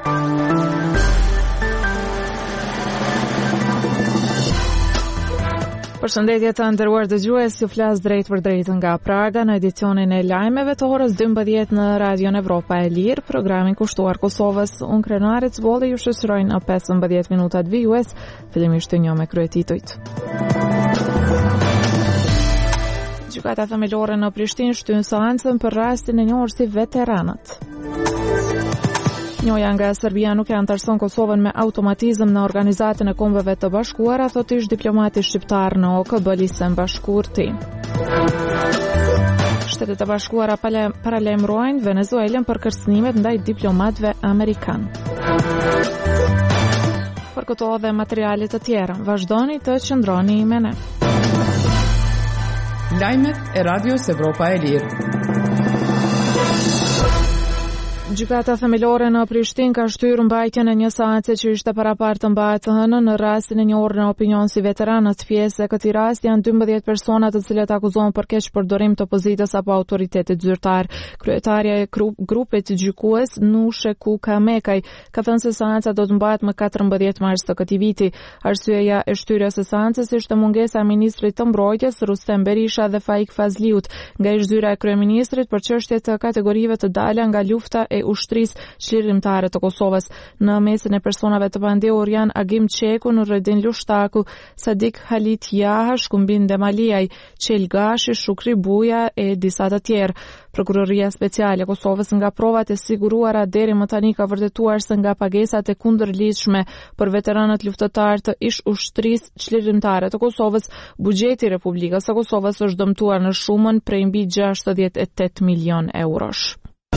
Përshëndetje të nderuar dëgjues, ju flas drejt për drejt nga Praga në edicionin e lajmeve të orës 12 në Radion Evropa e Lirë, programin kushtuar Kosovës. Unë Krenari Cbolli ju shoqëroj në 15 minutat vijues, fillimisht të një me kryetitujt. Gjykata themelore në Prishtinë shtyn seancën për rastin e njohur si veteranët. Njoja nga Serbia nuk e antarson Kosovën me automatizëm në Organizatën e Kombeve të Bashkuara, thot ish diplomati shqiptar në OKB Lisen Bashkurti. Shtetet e Bashkuara paralajmërojnë Venezuelën për kërcënimet ndaj diplomatëve amerikan. Për këto dhe materiale të tjera, vazhdoni të qëndroni me ne. Lajmet e Radios Evropa e Lirë. Gjykata themelore në Prishtinë ka shtyrë mbajtjen e një seance që ishte parapartë të mbahet hënë në rastin e njohur në opinion si veteranët. Pjesë e këtij rasti janë 12 persona të cilët akuzohen për keqpërdorim të pozitës apo autoritetit zyrtar. Kryetarja e grupit gjykues Nushe Kukamekaj ka thënë se seanca do të mbahet më 14 mars të këtij viti. Arsyeja e shtyrjes së seancës ishte mungesa e ministrit të mbrojtjes Rustem Berisha dhe Faik Fazliut nga ish zyra e kryeministrit për çështje të kategorive të dala nga lufta e ushtrisë çlirimtare të Kosovës. Në mesin e personave të pandehur janë Agim Qeku, Nureddin Lushtaku, Sadik Halit Jaha, Shkumbin Demaliaj, Qel Gashi, Shukri Buja e disa të tjerë. Prokuroria Speciale e Kosovës nga provat e siguruara deri më tani ka vërtetuar se nga pagesat e kundërligjshme për veteranët luftëtar të ish ushtrisë çlirimtare të Kosovës, buxheti i Republikës së Kosovës është dëmtuar në shumën prej mbi 68 milion eurosh.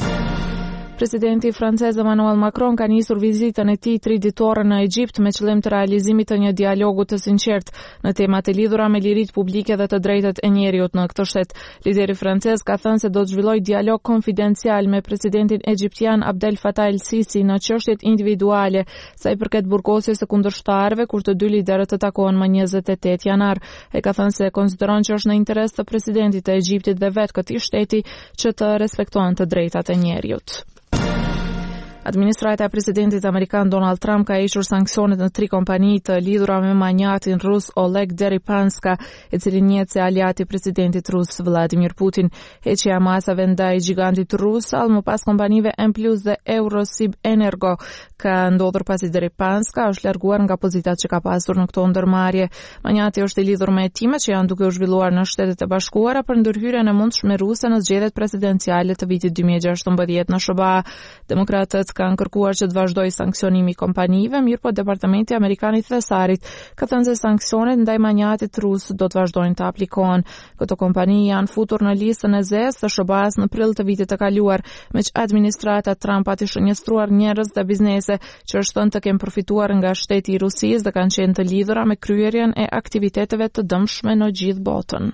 Presidenti francez Emmanuel Macron ka nisur vizitën e tij 3 ditore në Egjipt me qëllim të realizimit të një dialogu të sinqert në temat e lidhura me liritë publike dhe të drejtat e njerëzit në këtë shtet. Lideri francez ka thënë se do të zhvillojë dialog konfidencial me presidentin egjiptian Abdel Fattah el-Sisi në çështjet individuale sa i përket burgosjes së kundërshtarëve kur të dy liderët të takohen më 28 janar. Ai ka thënë se konsideron që është në interes të presidentit të Egjiptit dhe vetë këtij shteti që të respektohen të drejtat e njerëzit. Administrata e presidentit amerikan Donald Trump ka hequr sanksionet në 3 kompani të lidhura me manjatin rus Oleg Deripanska, i cili njihet si aleat i presidentit rus Vladimir Putin. Heqja e masave ndaj gigantit rus, më pas kompanive M+ dhe Eurosib Energo, ka ndodhur pasi Deripanska është larguar nga pozitat që ka pasur në këto ndërmarrje. Manjati është i lidhur me hetimet që janë duke u zhvilluar në Shtetet e Bashkuara për ndërhyrjen e mundshme ruse në zgjedhjet presidenciale të vitit 2016 në SBA. Demokratët kanë kërkuar që të vazhdojë sanksionimi i kompanive, mirëpo Departamenti Amerikan i Thesarit ka thënë se sanksionet ndaj manjatit rus do të vazhdojnë të aplikohen. Këto kompani janë futur në listën e zezë të SBA-s në prill të vitit të kaluar, meq administrata Trump ati shënjestruar njerëz dhe biznese që është thënë të kenë përfituar nga shteti i Rusisë dhe kanë qenë të lidhura me kryerjen e aktiviteteve të dëmshme në gjithë botën.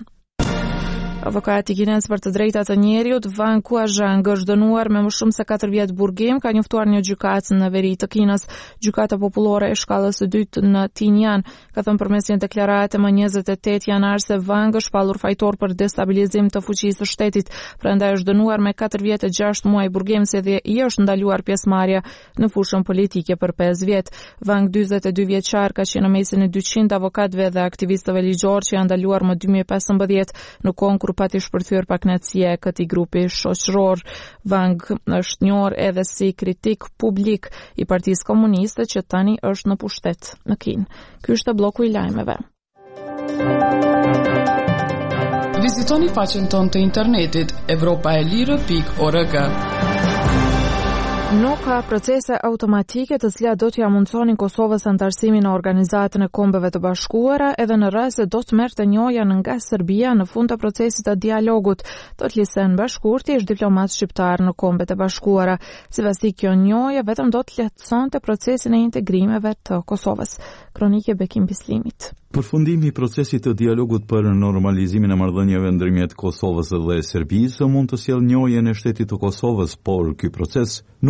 Avokati kinez për të drejtat e njerëzit Van Kuazhang është dënuar me më shumë se 4 vjet burgim, ka njoftuar një gjykatë në veri të Kinës. Gjykata popullore e shkallës së dytë në Tinjan ka thënë përmes një deklarate më 28 janar se Wang është shpallur fajtor për destabilizim të fuqisë së shtetit, prandaj është dënuar me 4 vjet e 6 muaj burgim, se dhe i është ndaluar pjesëmarrja në fushën politike për 5 vjet. Wang, 42 vjeçar, ka qenë në mesin e 200 avokatëve dhe aktivistëve ligjor që janë ndaluar më 2015 në konkur pati shpërthyer paknetësia e këtij grupi shoqëror. Wang është njohur edhe si kritik publik i Partisë Komuniste që tani është në pushtet në Kinë. Ky është bloku i lajmeve. Vizitoni faqen tonë të internetit europaelire.org. Nuk ka procese automatike të cilat do t'ja mundsonin Kosovës antarësimin në Organizatën e Kombeve të Bashkuara edhe në rast se do të merrte njoja nga Serbia në fund të procesit të dialogut. Thot Lisen Bashkurti, është diplomat shqiptar në Kombet e Bashkuara. Sipas tij, kjo njoja vetëm do të lehtësonte procesin e integrimeve të Kosovës. Kronike Bekim Bislimit. Përfundimi i procesit të dialogut për normalizimin e marrëdhënieve ndërmjet Kosovës dhe Serbisë mund të sjellë njohjen e shtetit të Kosovës, por ky proces nuk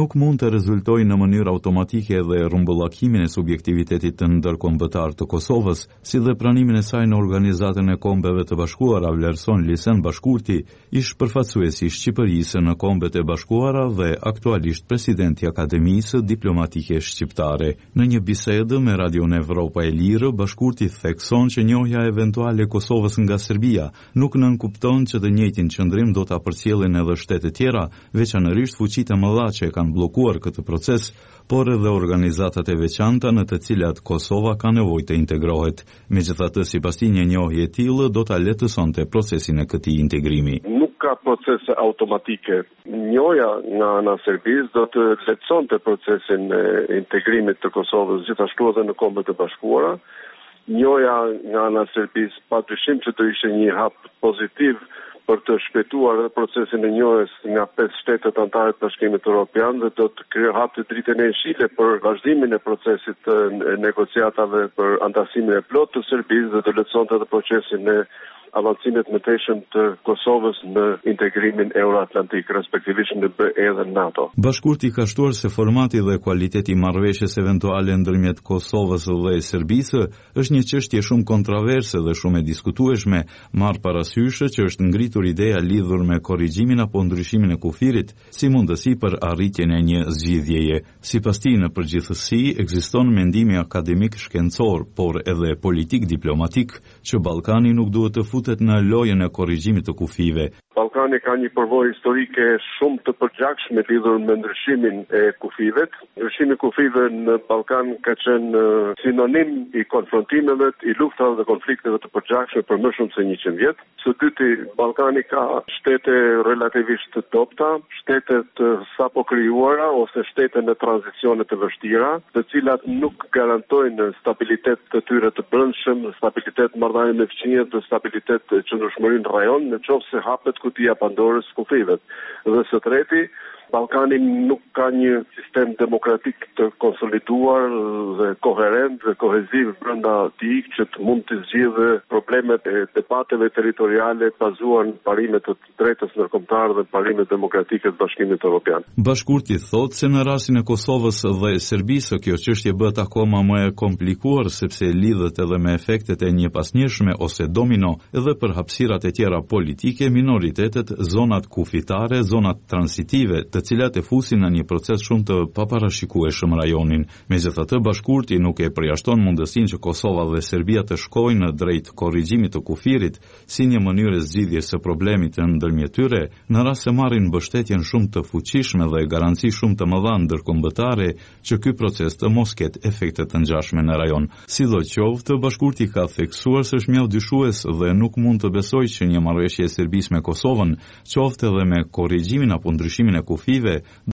nuk mund të rezultojë në mënyrë automatike dhe rrumbullakimin e subjektivitetit të ndërkombëtar të Kosovës, si dhe pranimin e saj në Organizatën e Kombeve të Bashkuara, vlerëson Lisen Bashkurti, ish përfaqësuesi i Shqipërisë në Kombet e Bashkuara dhe aktualisht presidenti i Akademisë Diplomatike Shqiptare. Në një bisedë me Radion Evropa e Lirë, Bashkurti thekson që njohja eventuale e Kosovës nga Serbia nuk nënkupton që të njëjtin qëndrim do ta përcjellin edhe shtete tjera, veçanërisht fuqitë e mëdha që e kanë bllokuar këtë proces, por edhe organizatat e veçanta në të cilat Kosova ka nevojë të integrohet. Megjithatë, sipas tij, një njohje e tillë do ta lehtësonte procesin e këtij integrimi. Nuk ka procese automatike. Njohja nga ana e Serbisë do të lehtësonte procesin e integrimit të Kosovës, gjithashtu edhe në Kombet e Bashkuara. Njohja nga ana e Serbisë padyshim që do ishte një hap pozitiv për të shpejtuar procesin e njohjes nga 5 shtetet anëtare të Bashkimit Evropian dhe do të krijojë hap të dritën e shile për vazhdimin e procesit të negociatave për anëtarësimin e plotë të Serbisë dhe do lehtësonte edhe procesin e avancimit më teshëm të Kosovës në integrimin euroatlantik, respektivisht në BE dhe NATO. Bashkurti ka shtuar se formati dhe kualiteti i marrëveshjes eventuale ndërmjet Kosovës dhe Serbisë është një çështje shumë kontroverse dhe shumë e diskutueshme, marrë parasysh që është ngritur ideja lidhur me korrigjimin apo ndryshimin e kufirit si mundësi për arritjen e një zgjidhjeje. Sipas tij, në përgjithësi ekziston mendimi akademik shkencor, por edhe politik diplomatik që Ballkani nuk duhet të futet në lojën e korrigjimit të kufive. Ballkani ka një përvojë historike shumë të përgjakshme lidhur me ndryshimin e kufive. Ndryshimi i kufive në Ballkan ka qenë sinonim i konfrontimeve, i luftave dhe konflikteve të përgjakshme për më shumë se 100 vjet. Së dyti, Ballkani ka shtete relativisht të dobta, shtete të sapo krijuara ose shtete në tranzicione të vështira, të cilat nuk garantojnë stabilitet të tyre të brendshëm, stabilitet marrëdhënie me fqinjet dhe stabilitet të qëndrueshmërinë në rajon, nëse hapet kutia Pandorës kufive. Dhe së treti, Ballkani nuk ka një sistem demokratik të konsoliduar dhe koherent dhe koheziv brenda tij që të mund të zgjidhë problemet e debateve territoriale bazuar në parimet të drejtës ndërkombëtare dhe parimet demokratike të Bashkimit Evropian. Bashkurti thotë se në rastin e Kosovës dhe Serbisë kjo çështje bëhet akoma më e komplikuar sepse lidhet edhe me efektet e njëpasnjëshme ose domino edhe për hapësirat e tjera politike, minoritetet, zonat kufitare, zonat transitive, të cilat e fusin në një proces shumë të paparashikueshëm rajonin. Megjithatë, Bashkurti nuk e përjashton mundësinë që Kosova dhe Serbia të shkojnë në drejt korrigjimit të kufirit si një mënyrë zgjidhjes së problemit të ndërmjet tyre, në rast se marrin mbështetjen shumë të fuqishme dhe garanci shumë të mëdha ndërkombëtare që ky proces të mos ketë efekte të ngjashme në rajon. Sidoqoftë, Bashkurti ka theksuar se është mjaft dyshues dhe nuk mund të besojë që një marrëveshje e Serbisë me Kosovën, qoftë edhe me korrigjimin apo ndryshimin e kufive,